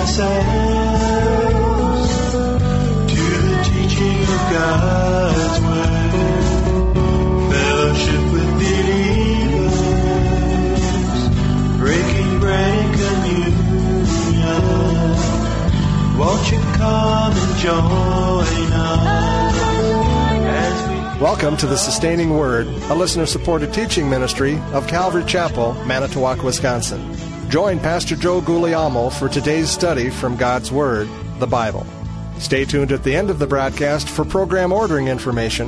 ourselves to the teaching of God's Word. Fellowship with believers, breaking bread and communion. Won't you come and join us as we... Welcome to the Sustaining Word, a listener-supported teaching ministry of Calvary Chapel, Manitowoc, Wisconsin. Join Pastor Joe Guglielmo for today's study from God's Word, the Bible. Stay tuned at the end of the broadcast for program ordering information.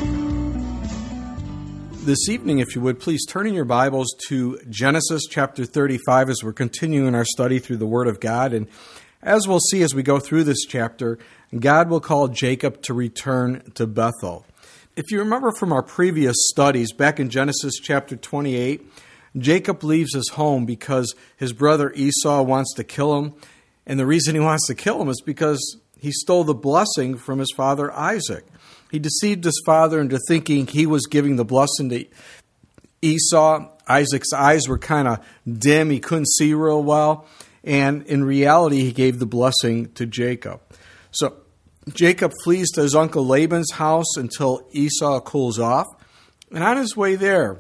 This evening, if you would, please turn in your Bibles to Genesis chapter 35 as we're continuing our study through the Word of God. And as we'll see as we go through this chapter, God will call Jacob to return to Bethel. If you remember from our previous studies, back in Genesis chapter 28, Jacob leaves his home because his brother Esau wants to kill him. And the reason he wants to kill him is because he stole the blessing from his father Isaac. He deceived his father into thinking he was giving the blessing to Esau. Isaac's eyes were kind of dim. He couldn't see real well. And in reality, he gave the blessing to Jacob. So Jacob flees to his uncle Laban's house until Esau cools off. And on his way there,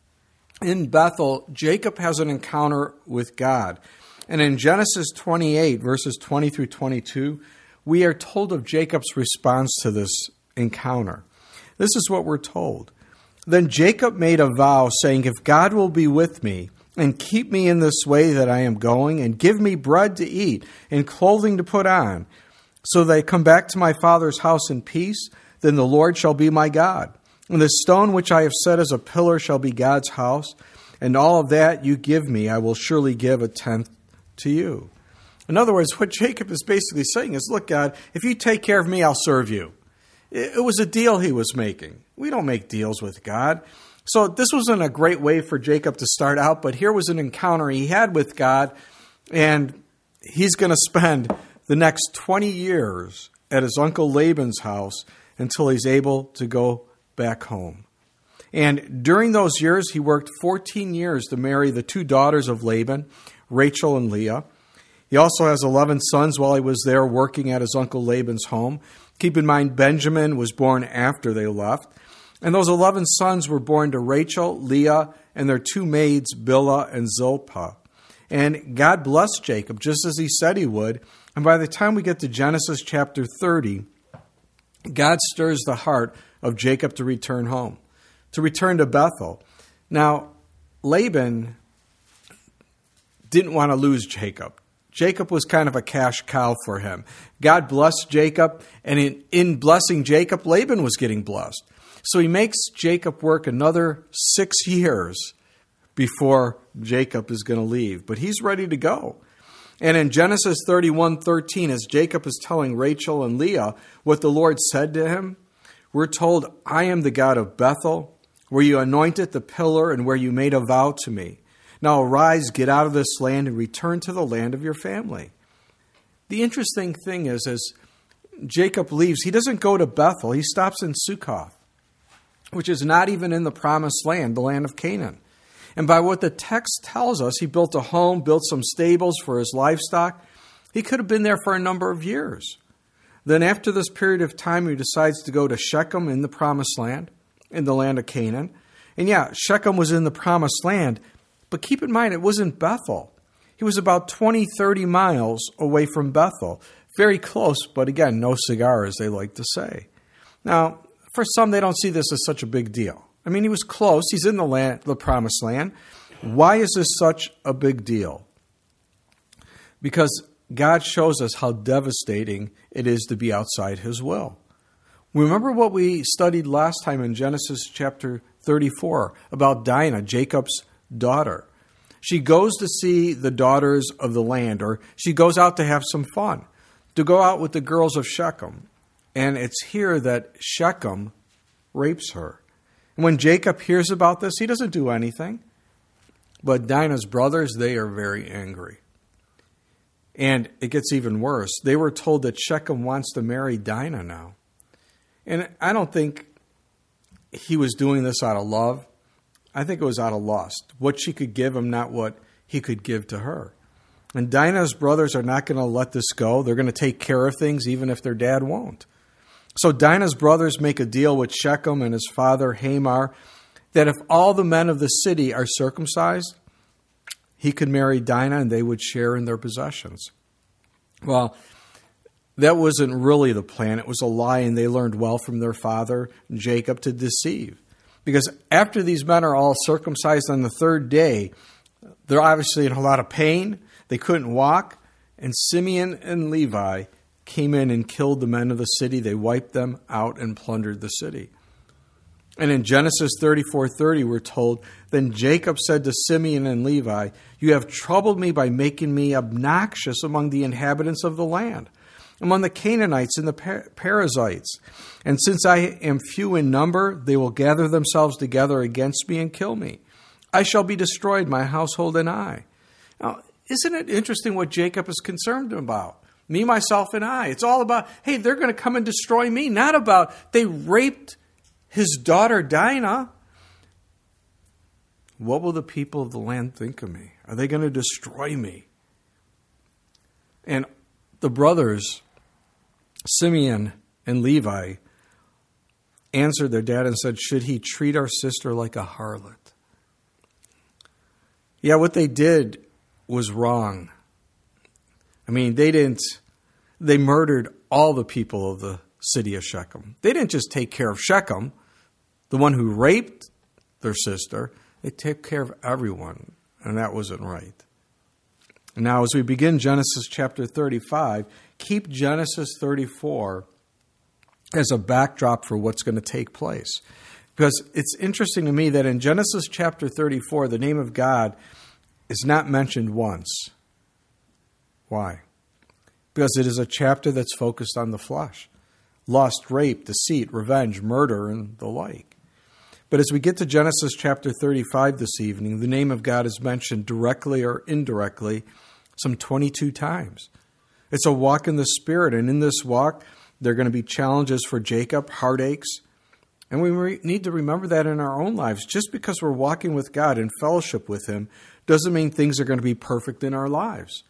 in Bethel, Jacob has an encounter with God. And in Genesis 28, verses 20 through 22, we are told of Jacob's response to this encounter. This is what we're told. Then Jacob made a vow, saying, "If God will be with me, and keep me in this way that I am going, and give me bread to eat, and clothing to put on, so that I come back to my father's house in peace, then the Lord shall be my God. And the stone which I have set as a pillar shall be God's house, and all of that you give me, I will surely give a tenth to you." In other words, what Jacob is basically saying is, look, God, if you take care of me, I'll serve you. It was a deal he was making. We don't make deals with God. So this wasn't a great way for Jacob to start out, but here was an encounter he had with God, and he's going to spend the next 20 years at his uncle Laban's house until he's able to go back home. And during those years, he worked 14 years to marry the two daughters of Laban, Rachel and Leah. He also has 11 sons while he was there working at his uncle Laban's home. Keep in mind, Benjamin was born after they left. And those 11 sons were born to Rachel, Leah, and their two maids, Bilhah and Zilpah. And God blessed Jacob, just as he said he would. And by the time we get to Genesis chapter 30, God stirs the heart of Jacob to return home, to return to Bethel. Now, Laban didn't want to lose Jacob. Jacob was kind of a cash cow for him. God blessed Jacob, and in blessing Jacob, Laban was getting blessed. So he makes Jacob work another 6 years before Jacob is going to leave. But he's ready to go. And in Genesis 31:13, as Jacob is telling Rachel and Leah what the Lord said to him, we're told, "I am the God of Bethel, where you anointed the pillar and where you made a vow to me. Now arise, get out of this land, and return to the land of your family." The interesting thing is, as Jacob leaves, he doesn't go to Bethel. He stops in Succoth, which is not even in the promised land, the land of Canaan. And by what the text tells us, he built a home, built some stables for his livestock. He could have been there for a number of years. Then after this period of time, he decides to go to Shechem in the promised land, in the land of Canaan. And yeah, Shechem was in the promised land, but keep in mind, it wasn't Bethel. He was about 20, 30 miles away from Bethel. Very close, but again, no cigar, as they like to say. Now, for some, they don't see this as such a big deal. I mean, he was close. He's in the promised land. Why is this such a big deal? Because God shows us how devastating it is to be outside his will. Remember what we studied last time in Genesis chapter 34 about Dinah, Jacob's daughter. She goes to see the daughters of the land, or she goes out to have some fun, to go out with the girls of Shechem. And it's here that Shechem rapes her. And when Jacob hears about this, he doesn't do anything. But Dinah's brothers, they are very angry. And it gets even worse. They were told that Shechem wants to marry Dinah now. And I don't think he was doing this out of love. I think it was out of lust. What she could give him, not what he could give to her. And Dinah's brothers are not going to let this go. They're going to take care of things even if their dad won't. So Dinah's brothers make a deal with Shechem and his father Hamor that if all the men of the city are circumcised, he could marry Dinah and they would share in their possessions. Well, that wasn't really the plan. It was a lie, and they learned well from their father, Jacob, to deceive. Because after these men are all circumcised on the third day, they're obviously in a lot of pain. They couldn't walk. And Simeon and Levi came in and killed the men of the city. They wiped them out and plundered the city. And in Genesis 34:30, we're told, then Jacob said to Simeon and Levi, you have troubled me by making me obnoxious among the inhabitants of the land, among the Canaanites and the Perizzites. And since I am few in number, they will gather themselves together against me and kill me. I shall be destroyed, my household and I. Now, isn't it interesting what Jacob is concerned about? Me, myself, and I. It's all about, hey, they're going to come and destroy me. Not about, they raped his daughter Dinah. What will the people of the land think of me? Are they going to destroy me? And the brothers, Simeon and Levi, answered their dad and said, should he treat our sister like a harlot? Yeah, what they did was wrong. I mean, they murdered all the people of the city of Shechem. They didn't just take care of Shechem, the one who raped their sister. They took care of everyone, and that wasn't right. Now, as we begin Genesis chapter 35, keep Genesis 34 as a backdrop for what's going to take place. Because it's interesting to me that in Genesis chapter 34, the name of God is not mentioned once. Why? Because it is a chapter that's focused on the flesh. Lust, rape, deceit, revenge, murder, and the like. But as we get to Genesis chapter 35 this evening, the name of God is mentioned directly or indirectly some 22 times. It's a walk in the Spirit, and in this walk, there are going to be challenges for Jacob, heartaches, and we need to remember that in our own lives. Just because we're walking with God in fellowship with Him doesn't mean things are going to be perfect in our lives.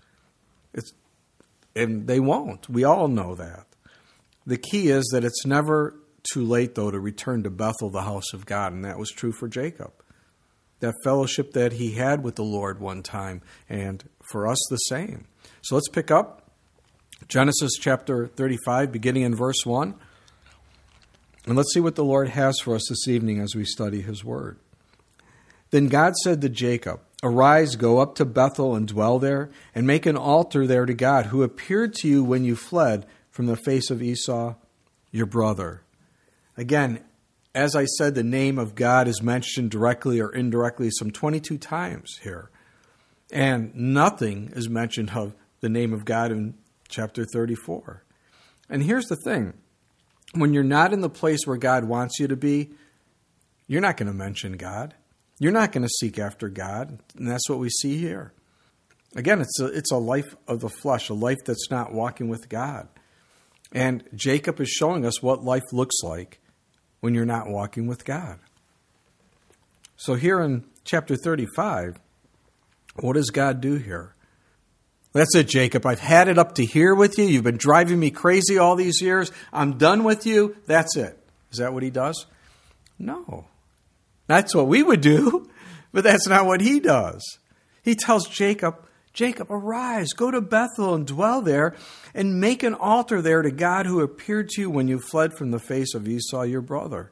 And they won't. We all know that. The key is that it's never too late, though, to return to Bethel, the house of God, and that was true for Jacob. That fellowship that he had with the Lord one time, and for us the same. So let's pick up Genesis chapter 35, beginning in verse 1. And let's see what the Lord has for us this evening as we study His Word. Then God said to Jacob, arise, go up to Bethel and dwell there, and make an altar there to God, who appeared to you when you fled from the face of Esau, your brother. Again, as I said, the name of God is mentioned directly or indirectly some 22 times here. And nothing is mentioned of the name of God in chapter 34. And here's the thing. When you're not in the place where God wants you to be, you're not going to mention God. You're not going to seek after God. And that's what we see here. Again, it's a life of the flesh, a life that's not walking with God. And Jacob is showing us what life looks like when you're not walking with God. So here in chapter 35, what does God do here? That's it, Jacob. I've had it up to here with you. You've been driving me crazy all these years. I'm done with you. That's it. Is that what he does? No. That's what we would do, but that's not what he does. He tells Jacob, Jacob, arise, go to Bethel and dwell there, and make an altar there to God who appeared to you when you fled from the face of Esau, your brother.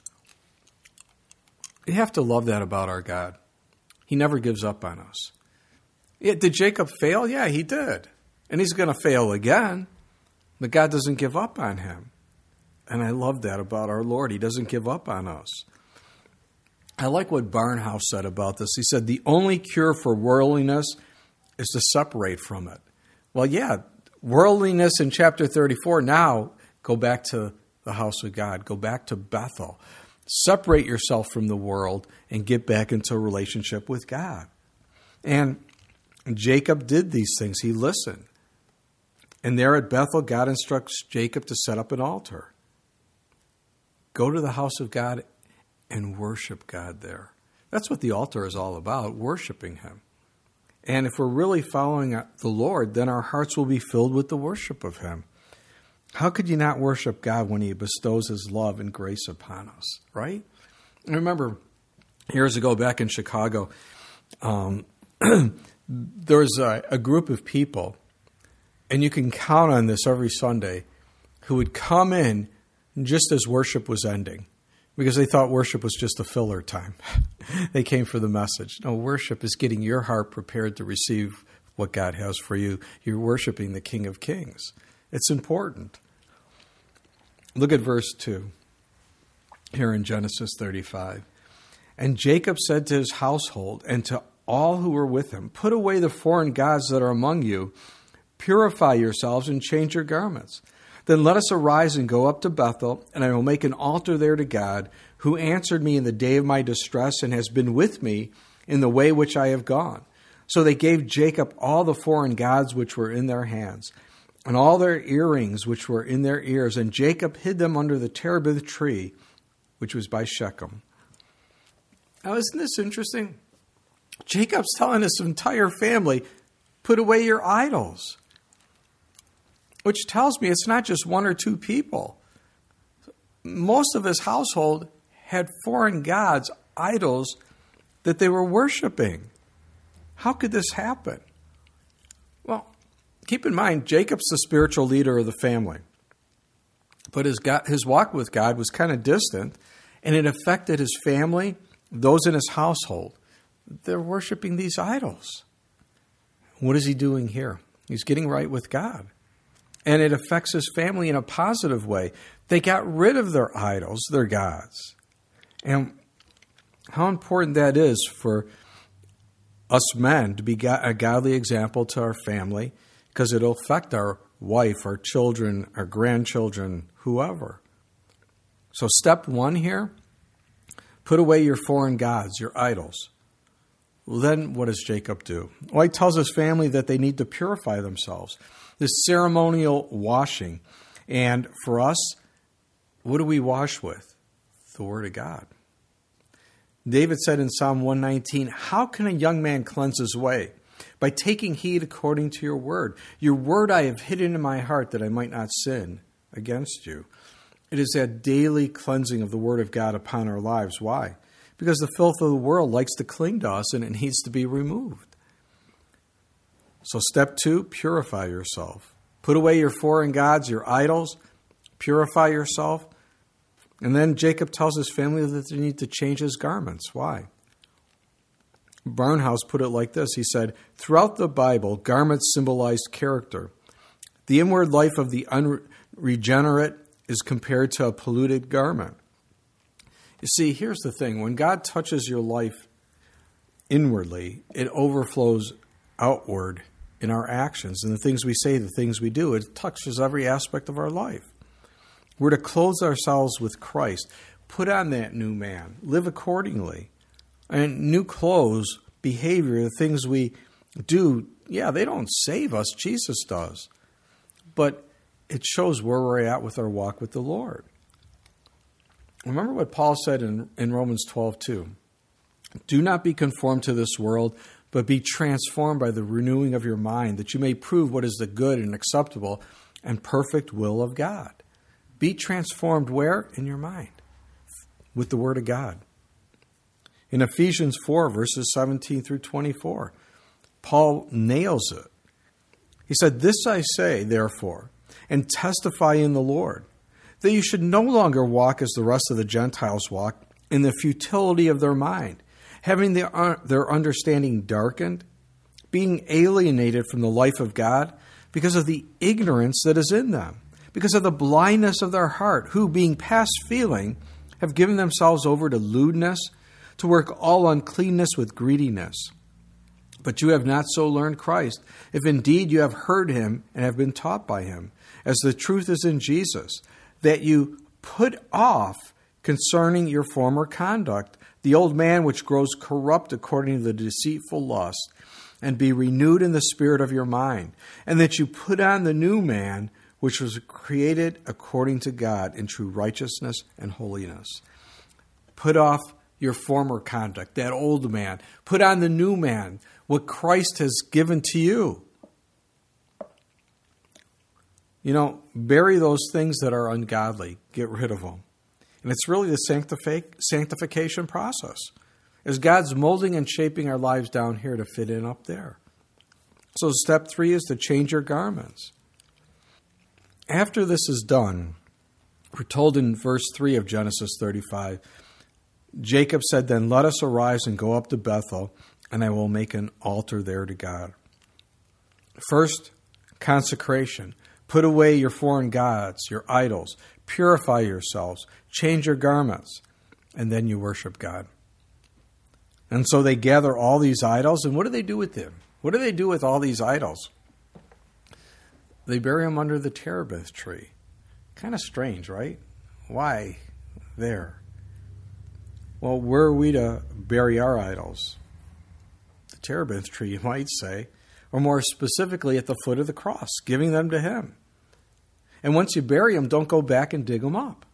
You have to love that about our God. He never gives up on us. Yeah, did Jacob fail? Yeah, he did. And he's going to fail again. But God doesn't give up on him. And I love that about our Lord. He doesn't give up on us. I like what Barnhouse said about this. He said, the only cure for worldliness is to separate from it. Well, yeah, worldliness in chapter 34. Now, go back to the house of God. Go back to Bethel. Separate yourself from the world and get back into a relationship with God. And Jacob did these things. He listened. And there at Bethel, God instructs Jacob to set up an altar. Go to the house of God and worship God there. That's what the altar is all about, worshiping Him. And if we're really following the Lord, then our hearts will be filled with the worship of Him. How could you not worship God when He bestows His love and grace upon us, right? I remember years ago back in Chicago, there was a group of people, and you can count on this every Sunday, who would come in just as worship was ending because they thought worship was just a filler time. They came for the message. No, worship is getting your heart prepared to receive what God has for you. You're worshiping the King of Kings. It's important. Look at verse 2 here in Genesis 35. And Jacob said to his household and to all who were with him, put away the foreign gods that are among you, purify yourselves and change your garments. Then let us arise and go up to Bethel, and I will make an altar there to God, who answered me in the day of my distress and has been with me in the way which I have gone. So they gave Jacob all the foreign gods which were in their hands, and all their earrings which were in their ears, and Jacob hid them under the terebinth tree, which was by Shechem. Now, isn't this interesting? Jacob's telling his entire family, put away your idols. Which tells me it's not just one or two people. Most of his household had foreign gods, idols, that they were worshiping. How could this happen? Well, keep in mind, Jacob's the spiritual leader of the family. But his walk with God was kind of distant, and it affected his family, those in his household. They're worshiping these idols. What is he doing here? He's getting right with God. And it affects his family in a positive way. They got rid of their idols, their gods. And how important that is for us men to be a godly example to our family, because it'll affect our wife, our children, our grandchildren, whoever. So step one here, put away your foreign gods, your idols. Well, then what does Jacob do? Well, he tells his family that they need to purify themselves. This ceremonial washing. And for us, what do we wash with? The Word of God. David said in Psalm 119, how can a young man cleanse his way? By taking heed according to your word. Your word I have hidden in my heart that I might not sin against you. It is that daily cleansing of the Word of God upon our lives. Why? Because the filth of the world likes to cling to us and it needs to be removed. So step 2, purify yourself. Put away your foreign gods, your idols. Purify yourself. And then Jacob tells his family that they need to change his garments. Why? Barnhouse put it like this. He said, throughout the Bible, garments symbolized character. The inward life of the unregenerate is compared to a polluted garment. You see, here's the thing. When God touches your life inwardly, it overflows outward in our actions and the things we say, the things we do. It touches every aspect of our life. We're to clothe ourselves with Christ. Put on that new man. Live accordingly. And new clothes, behavior, the things we do, they don't save us. Jesus does. But it shows where we're at with our walk with the Lord. Remember what Paul said in Romans 12:2. Do not be conformed to this world, but be transformed by the renewing of your mind, that you may prove what is the good and acceptable and perfect will of God. Be transformed where? In your mind, with the Word of God. In Ephesians 4, verses 17 through 24, Paul nails it. He said, this I say, therefore, and testify in the Lord, that you should no longer walk as the rest of the Gentiles walk, in the futility of their mind, having their understanding darkened, being alienated from the life of God because of the ignorance that is in them, because of the blindness of their heart, who, being past feeling, have given themselves over to lewdness, to work all uncleanness with greediness. But you have not so learned Christ, if indeed you have heard him and have been taught by him, as the truth is in Jesus, that you put off concerning your former conduct the old man which grows corrupt according to the deceitful lust, and be renewed in the spirit of your mind, and that you put on the new man which was created according to God in true righteousness and holiness. Put off your former conduct, that old man. Put on the new man, what Christ has given to you. Bury those things that are ungodly. Get rid of them. And it's really the sanctification process. As God's molding and shaping our lives down here to fit in up there. So step 3 is to change your garments. After this is done, we're told in verse 3 of Genesis 35, Jacob said, "Then let us arise and go up to Bethel, and I will make an altar there to God." First, consecration. Put away your foreign gods, your idols. Purify yourselves. Change your garments. And then you worship God. And so they gather all these idols, and what do they do with them? What do they do with all these idols? They bury them under the terebinth tree. Kind of strange, right? Why there? Well, where are we to bury our idols? The terebinth tree, you might say. Or more specifically, at the foot of the cross, giving them to Him. And once you bury them, don't go back and dig them up.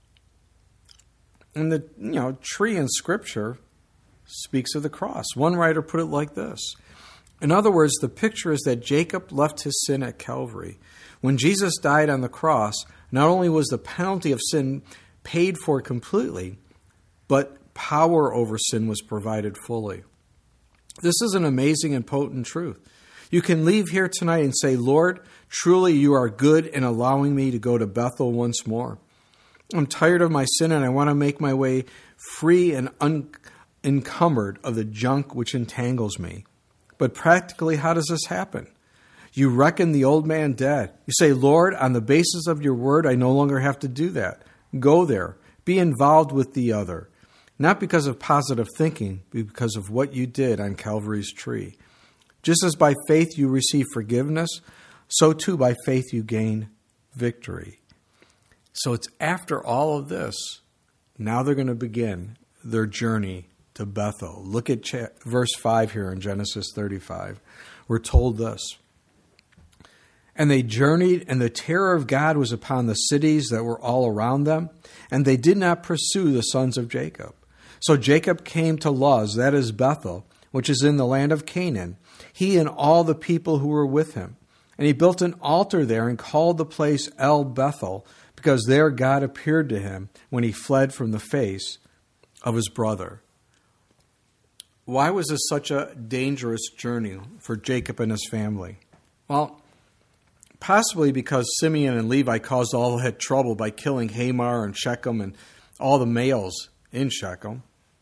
And the tree in Scripture speaks of the cross. One writer put it like this. In other words, the picture is that Jacob left his sin at Calvary. When Jesus died on the cross, not only was the penalty of sin paid for completely, but power over sin was provided fully. This is an amazing and potent truth. You can leave here tonight and say, "Lord, truly you are good in allowing me to go to Bethel once more. I'm tired of my sin and I want to make my way free and unencumbered of the junk which entangles me." But practically, how does this happen? You reckon the old man dead. You say, "Lord, on the basis of your word, I no longer have to do that." Go there. Be involved with the other. Not because of positive thinking, but because of what you did on Calvary's tree. Just as by faith you receive forgiveness, so too by faith you gain victory. So it's after all of this, now they're going to begin their journey to Bethel. Look at verse 5 here in Genesis 35. We're told this. "And they journeyed, and the terror of God was upon the cities that were all around them, and they did not pursue the sons of Jacob. So Jacob came to Luz," that is Bethel, "which is in the land of Canaan, he and all the people who were with him. And he built an altar there and called the place El Bethel, because there God appeared to him when he fled from the face of his brother." Why was this such a dangerous journey for Jacob and his family? Well, possibly because Simeon and Levi caused all that trouble by killing Hamor and Shechem and all the males in Shechem.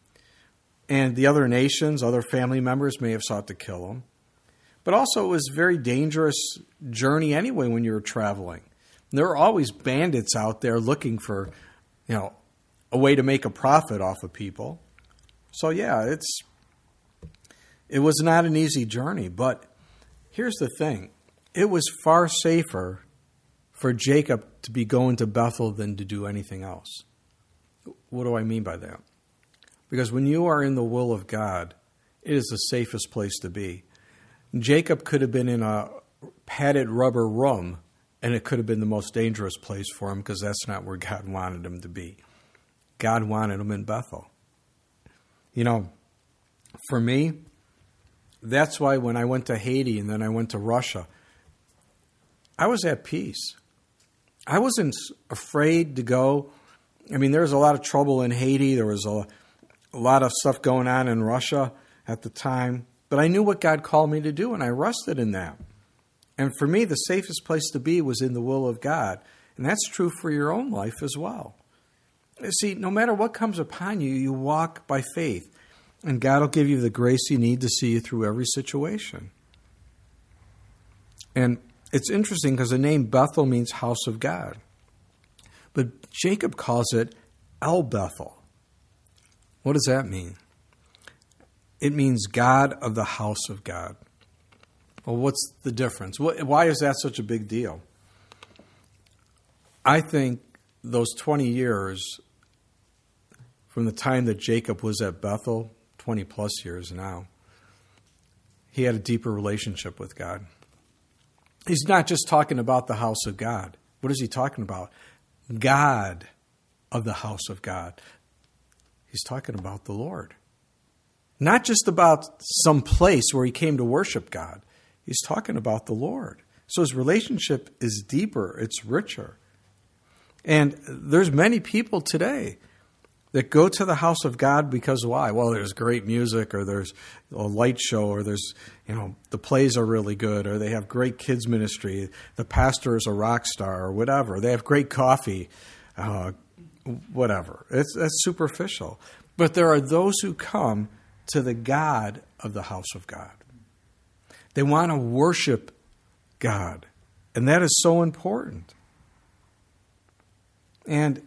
And the other nations, other family members may have sought to kill them. But also it was a very dangerous journey anyway when you were traveling. And there were always bandits out there looking for, a way to make a profit off of people. So yeah, it was not an easy journey. But here's the thing. It was far safer for Jacob to be going to Bethel than to do anything else. What do I mean by that? Because when you are in the will of God, it is the safest place to be. Jacob could have been in a padded rubber room, and it could have been the most dangerous place for him because that's not where God wanted him to be. God wanted him in Bethel. For me, that's why when I went to Haiti and then I went to Russia, I was at peace. I wasn't afraid to go. I mean, there was a lot of trouble in Haiti. There was a lot of stuff going on in Russia at the time. But I knew what God called me to do, and I rested in that. And for me, the safest place to be was in the will of God. And that's true for your own life as well. See, no matter what comes upon you, you walk by faith. And God will give you the grace you need to see you through every situation. And it's interesting because the name Bethel means house of God. But Jacob calls it El Bethel. What does that mean? It means God of the house of God. Well, what's the difference? Why is that such a big deal? I think those 20 years from the time that Jacob was at Bethel, 20 plus years now, he had a deeper relationship with God. He's not just talking about the house of God. What is he talking about? God of the house of God. He's talking about the Lord. Not just about some place where he came to worship God. He's talking about the Lord. So his relationship is deeper, it's richer. And there's many people today that go to the house of God because why? Well, there's great music, or there's a light show, or there's, the plays are really good, or they have great kids ministry, the pastor is a rock star, or whatever. They have great coffee, whatever. That's superficial. But there are those who come to the God of the house of God. They want to worship God. And that is so important. And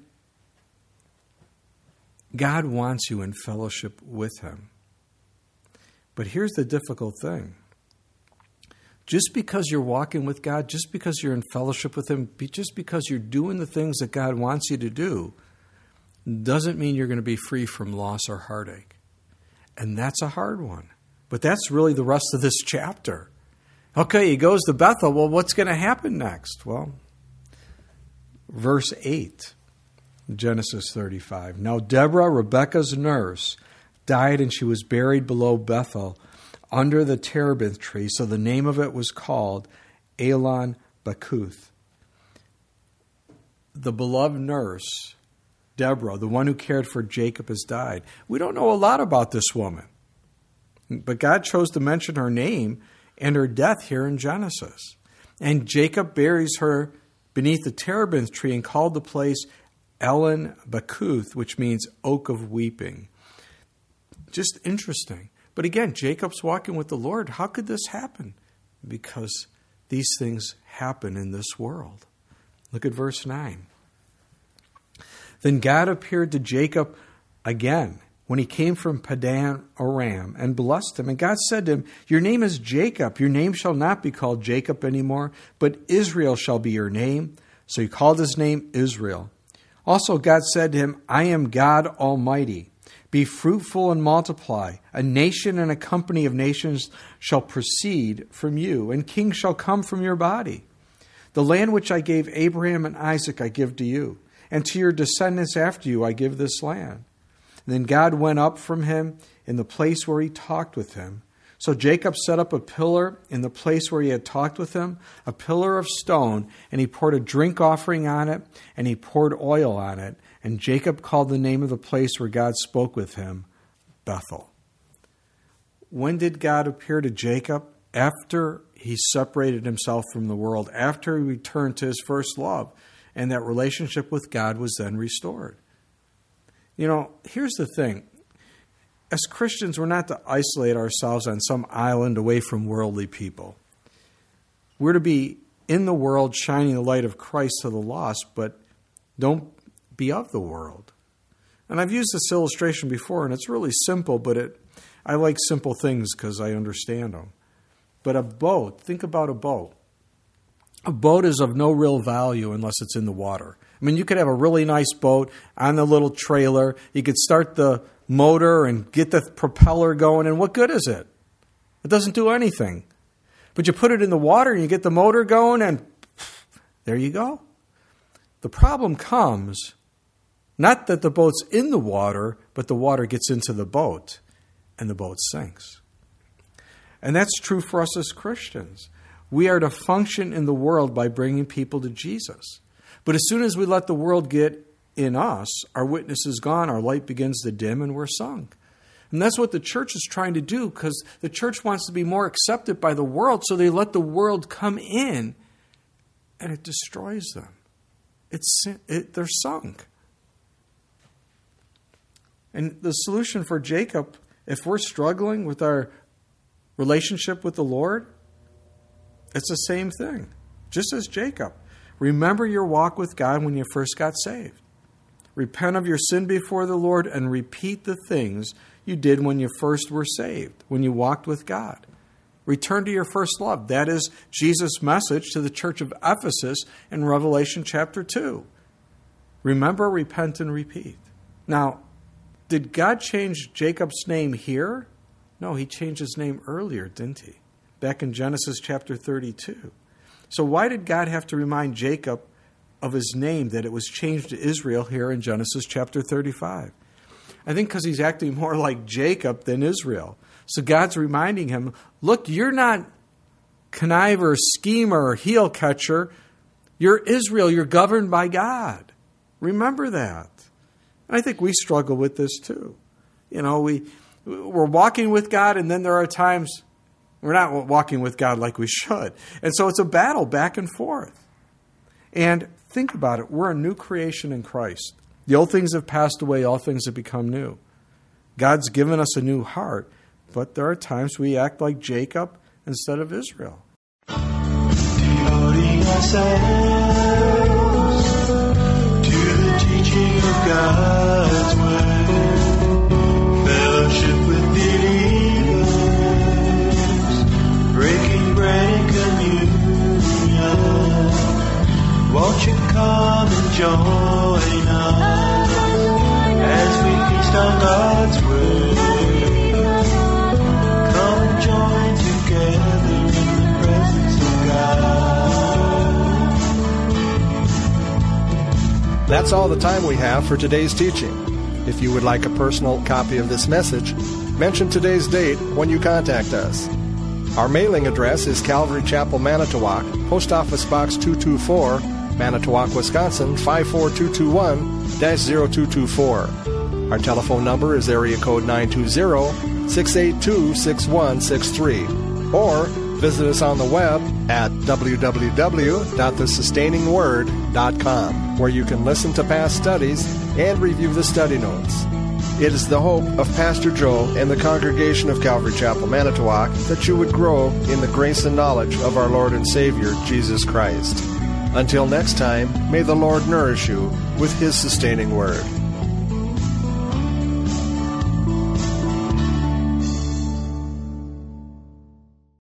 God wants you in fellowship with Him. But here's the difficult thing. Just because you're walking with God, just because you're in fellowship with Him, just because you're doing the things that God wants you to do, doesn't mean you're going to be free from loss or heartache. And that's a hard one. But that's really the rest of this chapter. Okay, he goes to Bethel. Well, what's going to happen next? Well, verse 8, Genesis 35. Now Deborah, Rebekah's nurse, died, and she was buried below Bethel under the terebinth tree. So the name of it was called Elon Bakuth. The beloved nurse, Deborah, the one who cared for Jacob, has died. We don't know a lot about this woman, but God chose to mention her name and her death here in Genesis. And Jacob buries her beneath the terebinth tree and called the place Elon Bakuth, which means oak of weeping. Just interesting. But again, Jacob's walking with the Lord. How could this happen? Because these things happen in this world. Look at verse 9. Then God appeared to Jacob again when he came from Padan Aram and blessed him. And God said to him, your name is Jacob. Your name shall not be called Jacob anymore, but Israel shall be your name. So he called his name Israel. Also God said to him, I am God Almighty. Be fruitful and multiply. A nation and a company of nations shall proceed from you, and kings shall come from your body. The land which I gave Abraham and Isaac I give to you, and to your descendants after you I give this land. Then God went up from him in the place where he talked with him. So Jacob set up a pillar in the place where he had talked with him, a pillar of stone, and he poured a drink offering on it, and he poured oil on it. And Jacob called the name of the place where God spoke with him, Bethel. When did God appear to Jacob? After he separated himself from the world, after he returned to his first love, and that relationship with God was then restored. Here's the thing. As Christians, we're not to isolate ourselves on some island away from worldly people. We're to be in the world, shining the light of Christ to the lost, but don't be of the world. And I've used this illustration before, and it's really simple, but I like simple things because I understand them. But a boat, think about a boat. A boat is of no real value unless it's in the water. I mean, you could have a really nice boat on the little trailer. You could start the motor and get the propeller going, and what good is it? It doesn't do anything. But you put it in the water and you get the motor going, and there you go. The problem comes, not that the boat's in the water, but the water gets into the boat, and the boat sinks. And that's true for us as Christians. We are to function in the world by bringing people to Jesus. But as soon as we let the world get in us, our witness is gone, our light begins to dim, and we're sunk. And that's what the church is trying to do, because the church wants to be more accepted by the world, so they let the world come in, and it destroys them. They're sunk. And the solution for Jacob, if we're struggling with our relationship with the Lord, it's the same thing. Just as Jacob. Remember your walk with God when you first got saved. Repent of your sin before the Lord and repeat the things you did when you first were saved, when you walked with God. Return to your first love. That is Jesus' message to the church of Ephesus in Revelation chapter 2. Remember, repent, and repeat. Now, did God change Jacob's name here? No, he changed his name earlier, didn't he? Back in Genesis chapter 32. So why did God have to remind Jacob of his name, that it was changed to Israel here in Genesis chapter 35? I think because he's acting more like Jacob than Israel. So God's reminding him, look, you're not conniver, schemer, heel catcher. You're Israel. You're governed by God. Remember that. And I think we struggle with this too. You know, we're walking with God, and then there are times we're not walking with God like we should. And so it's a battle back and forth. And think about it. We're a new creation in Christ. The old things have passed away. All things have become new. God's given us a new heart, but there are times we act like Jacob instead of Israel. Devoting ourselves to the teaching of God's word, fellowship with believers, breaking bread and communion. Won't you come and join us as we feast on God's word? Come and join together in the presence of God. That's all the time we have for today's teaching. If you would like a personal copy of this message, mention today's date when you contact us. Our mailing address is Calvary Chapel, Manitowoc, Post Office Box 224, Manitowoc, Wisconsin, 54221-0224. Our telephone number is area code 920-682-6163. Or visit us on the web at www.thesustainingsword.com, where you can listen to past studies and review the study notes. It is the hope of Pastor Joe and the congregation of Calvary Chapel, Manitowoc, that you would grow in the grace and knowledge of our Lord and Savior, Jesus Christ. Until next time, may the Lord nourish you with His sustaining word.